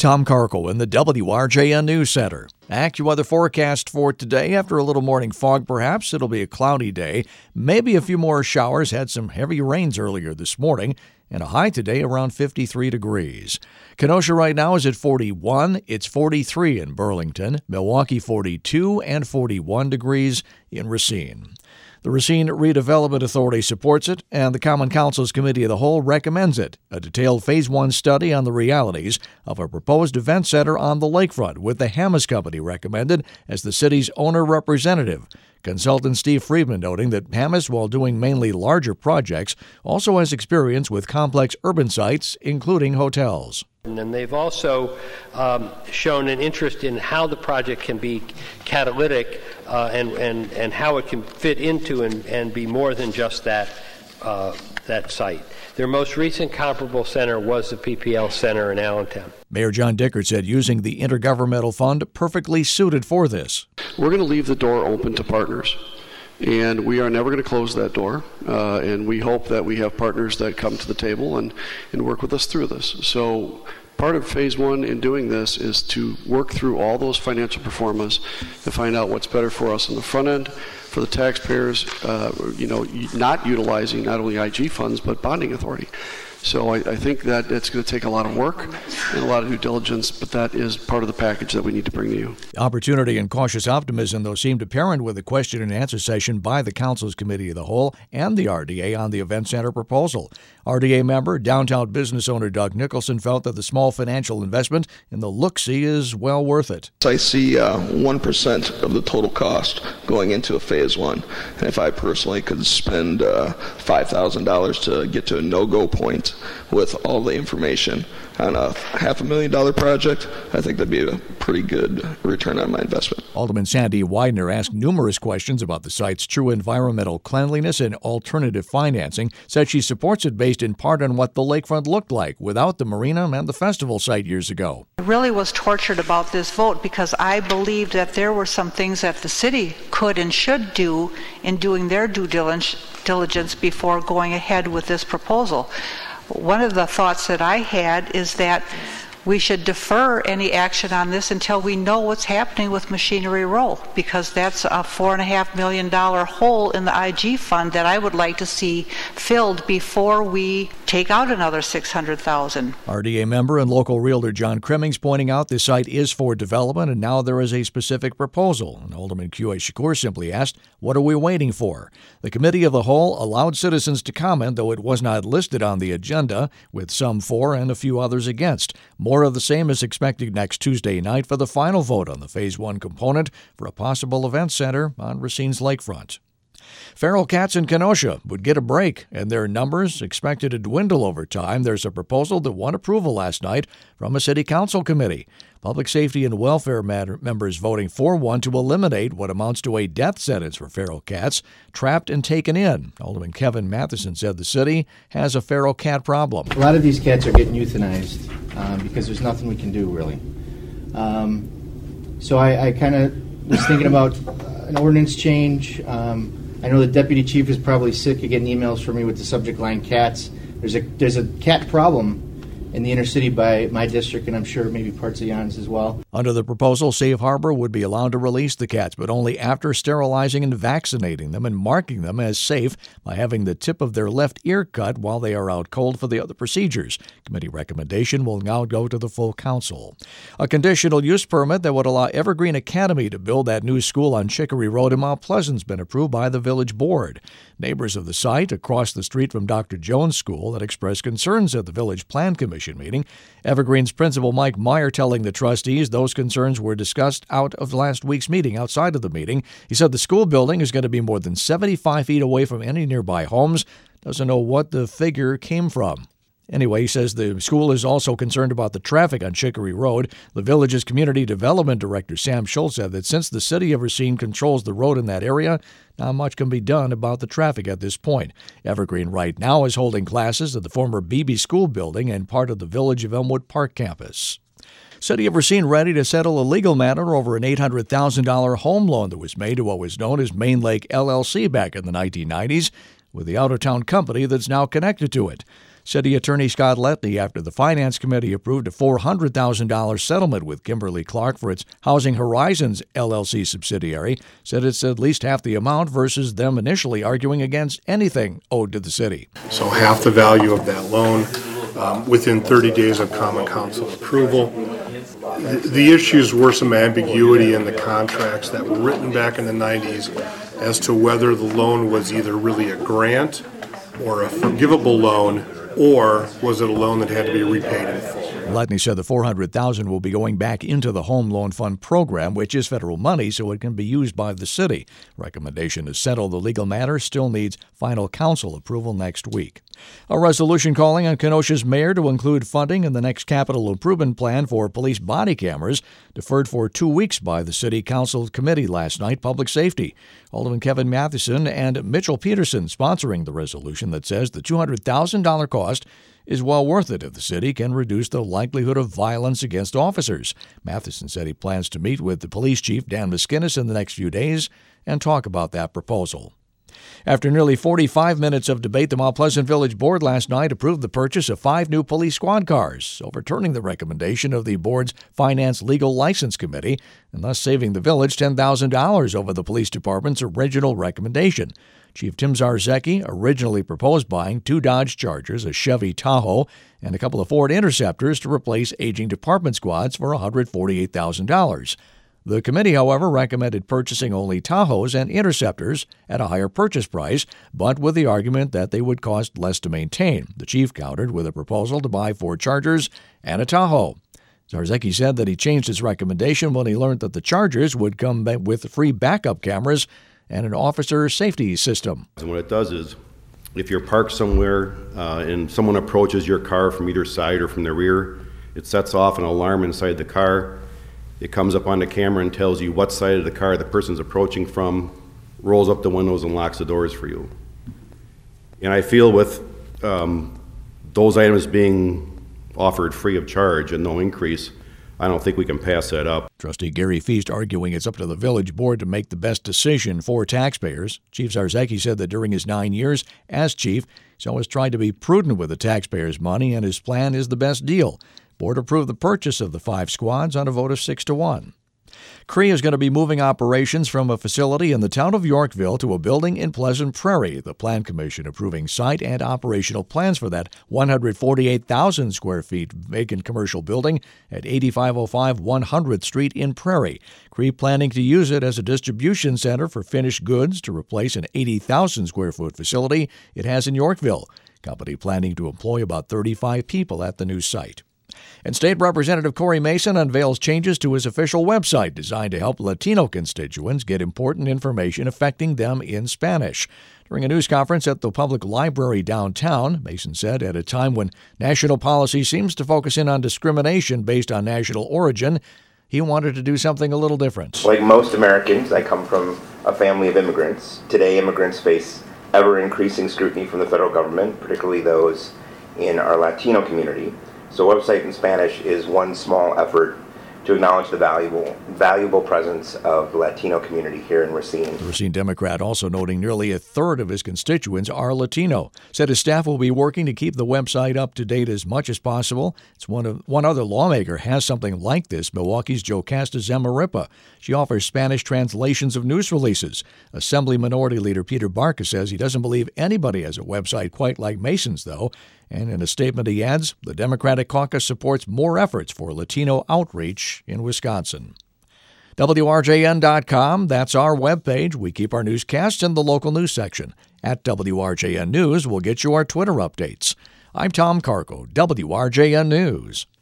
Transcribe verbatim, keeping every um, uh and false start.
Tom Karkel in the W R J N News Center. AccuWeather forecast for today. After a little morning fog, perhaps it'll be a cloudy day. Maybe a few more showers. Had some heavy rains earlier this morning. And a high today around fifty-three degrees. Kenosha right now is at forty-one. It's forty-three in Burlington. Milwaukee forty-two and forty-one degrees in Racine. The Racine Redevelopment Authority supports it, and the Common Council's Committee of the Whole recommends it. A detailed Phase one study on the realities of a proposed event center on the lakefront, with the Hammes Company recommended as the city's owner representative. Consultant Steve Friedman noting that Hammes, while doing mainly larger projects, also has experience with complex urban sites, including hotels. And they've also um, shown an interest in how the project can be catalytic uh, and, and, and how it can fit into and, and be more than just that, uh, that site. Their most recent comparable center was the P P L Center in Allentown. Mayor John Dickert said using the Intergovernmental Fund perfectly suited for this. We're going to leave the door open to partners. And we are never going to close that door, uh, and we hope that we have partners that come to the table and, and work with us through this. So part of phase one in doing this is to work through all those financial performance to find out what's better for us on the front end, for the taxpayers, uh, you know, not utilizing not only I G funds, but bonding authority. So I, I think that it's going to take a lot of work and a lot of due diligence, but that is part of the package that we need to bring to you. Opportunity and cautious optimism, though, seemed apparent with the question and answer session by the Council's Committee of the Whole and the R D A on the Event Center proposal. R D A member, downtown business owner Doug Nicholson felt that the small financial investment in the look-see is well worth it. I see uh, one percent of the total cost going into a phase one. And if I personally could spend uh, five thousand dollars to get to a no-go point with all the information on a half a million dollar project, I think that'd be a pretty good return on my investment. Alderman Sandy Widener asked numerous questions about the site's true environmental cleanliness and alternative financing, said she supports it based in part on what the lakefront looked like without the marina and the festival site years ago. I really was tortured about this vote because I believed that there were some things that the city could and should do in doing their due diligence before going ahead with this proposal. One of the thoughts that I had is that we should defer any action on this until we know what's happening with Machinery Row, because that's a four and a half million dollar hole in the I G fund that I would like to see filled before we take out another six hundred thousand. R D A member and local realtor John Crimmings pointing out the site is for development and now there is a specific proposal. And Alderman Q A Shakur simply asked, what are we waiting for? The Committee of the Whole allowed citizens to comment, though it was not listed on the agenda, with some for and a few others against. More of the same is expected next Tuesday night for the final vote on the Phase one component for a possible event center on Racine's lakefront. Feral cats in Kenosha would get a break, and their numbers expected to dwindle over time. There's a proposal that won approval last night from a city council committee. Public safety and welfare matter members voting four one to eliminate what amounts to a death sentence for feral cats trapped and taken in. Alderman Kevin Matheson said the city has a feral cat problem. A lot of these cats are getting euthanized um, because there's nothing we can do, really. Um, so I, I kind of was thinking about an ordinance change. Um, I know the deputy chief is probably sick of getting emails from me with the subject line cats. There's a there's a cat problem in the inner city by my district, and I'm sure maybe parts of Jan's as well. Under the proposal, Safe Harbor would be allowed to release the cats, but only after sterilizing and vaccinating them and marking them as safe by having the tip of their left ear cut while they are out cold for the other procedures. Committee recommendation will now go to the full council. A conditional use permit that would allow Evergreen Academy to build that new school on Chicory Road in Mount Pleasant has been approved by the village board. Neighbors of the site across the street from Doctor Jones School had expressed concerns at the village plan commission meeting. Evergreen's principal Mike Meyer telling the trustees those concerns were discussed out of last week's meeting. Outside of the meeting, he said the school building is going to be more than seventy-five feet away from any nearby homes. Doesn't know what the figure came from. Anyway, he says the school is also concerned about the traffic on Chicory Road. The village's community development director, Sam Schultz, said that since the city of Racine controls the road in that area, not much can be done about the traffic at this point. Evergreen right now is holding classes at the former Beebe School building and part of the Village of Elmwood Park campus. City of Racine ready to settle a legal matter over an eight hundred thousand dollars home loan that was made to what was known as Main Lake L L C back in the nineteen nineties with the out-of-town company that's now connected to it. City Attorney Scott Letney, after the Finance Committee approved a four hundred thousand dollars settlement with Kimberly-Clark for its Housing Horizons L L C subsidiary, said it's at least half the amount versus them initially arguing against anything owed to the city. So half the value of that loan um, within thirty days of Common Council approval. The, the issues were some ambiguity in the contracts that were written back in the nineties as to whether the loan was either really a grant or a forgivable loan, or was it a loan that had to be repaid in full? Letney said the four hundred thousand dollars will be going back into the Home Loan Fund program, which is federal money, so it can be used by the city. Recommendation to settle the legal matter still needs final council approval next week. A resolution calling on Kenosha's mayor to include funding in the next capital improvement plan for police body cameras, deferred for two weeks by the city council committee last night, Public Safety. Alderman Kevin Matheson and Mitchell Peterson sponsoring the resolution that says the two hundred thousand dollars cost is well worth it if the city can reduce the likelihood of violence against officers. Matheson said he plans to meet with the police chief, Dan Miskinis, in the next few days and talk about that proposal. After nearly forty-five minutes of debate, the Mount Pleasant Village Board last night approved the purchase of five new police squad cars, overturning the recommendation of the board's Finance Legal License Committee, and thus saving the village ten thousand dollars over the police department's original recommendation. Chief Tim Zarzecki originally proposed buying two Dodge Chargers, a Chevy Tahoe, and a couple of Ford Interceptors to replace aging department squads for one hundred forty-eight thousand dollars. The committee, however, recommended purchasing only Tahoes and Interceptors at a higher purchase price, but with the argument that they would cost less to maintain. The chief countered with a proposal to buy four Chargers and a Tahoe. Zarzecki said that he changed his recommendation when he learned that the Chargers would come with free backup cameras and an officer safety system. And what it does is, if you're parked somewhere uh, and someone approaches your car from either side or from the rear, it sets off an alarm inside the car. It comes up on the camera and tells you what side of the car the person's approaching from, rolls up the windows and locks the doors for you. And I feel with um, those items being offered free of charge and no increase, I don't think we can pass that up. Trustee Gary Feast arguing it's up to the village board to make the best decision for taxpayers. Chief Zarzecki said that during his nine years as chief, he's always tried to be prudent with the taxpayers' money, and his plan is the best deal. Board approved the purchase of the five squads on a vote of six to one. C R E is going to be moving operations from a facility in the town of Yorkville to a building in Pleasant Prairie. The Plan Commission approving site and operational plans for that one hundred forty-eight thousand square feet vacant commercial building at eighty-five oh five one hundredth Street in Prairie. C R E planning to use it as a distribution center for finished goods to replace an eighty thousand square foot facility it has in Yorkville. Company planning to employ about thirty-five people at the new site. And State Representative Corey Mason unveils changes to his official website designed to help Latino constituents get important information affecting them in Spanish. During a news conference at the Public Library downtown, Mason said at a time when national policy seems to focus in on discrimination based on national origin, he wanted to do something a little different. Like most Americans, I come from a family of immigrants. Today, immigrants face ever-increasing scrutiny from the federal government, particularly those in our Latino community. So a website in Spanish is one small effort to acknowledge the valuable valuable presence of the Latino community here in Racine. The Racine Democrat also noting nearly a third of his constituents are Latino. Said his staff will be working to keep the website up to date as much as possible. It's one of one other lawmaker has something like this, Milwaukee's Jocasta Zamarripa. She offers Spanish translations of news releases. Assembly Minority Leader Peter Barca says he doesn't believe anybody has a website quite like Mason's, though. And in a statement he adds, the Democratic caucus supports more efforts for Latino outreach in Wisconsin. W R J N dot com, that's our webpage. We keep our newscasts in the local news section. At W R J N News, we'll get you our Twitter updates. I'm Tom Carco, W R J N News.